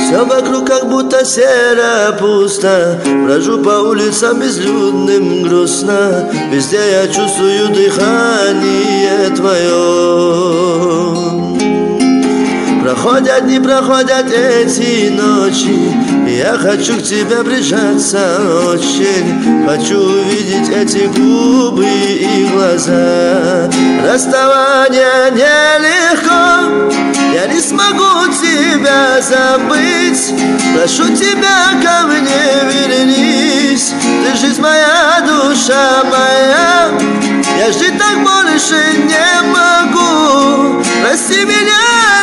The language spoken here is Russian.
Все вокруг как будто серо, пусто. Брожу по улицам безлюдным, грустно. Везде я чувствую дыхание твое. Проходят дни, проходят эти ночи, и я хочу к тебе прижаться очень. Хочу увидеть эти губы и глаза. Расставание нелегко, я не смогу тебя забыть. Прошу тебя, ко мне вернись. Ты жизнь моя, душа моя. Я жить так больше не могу. Прости меня.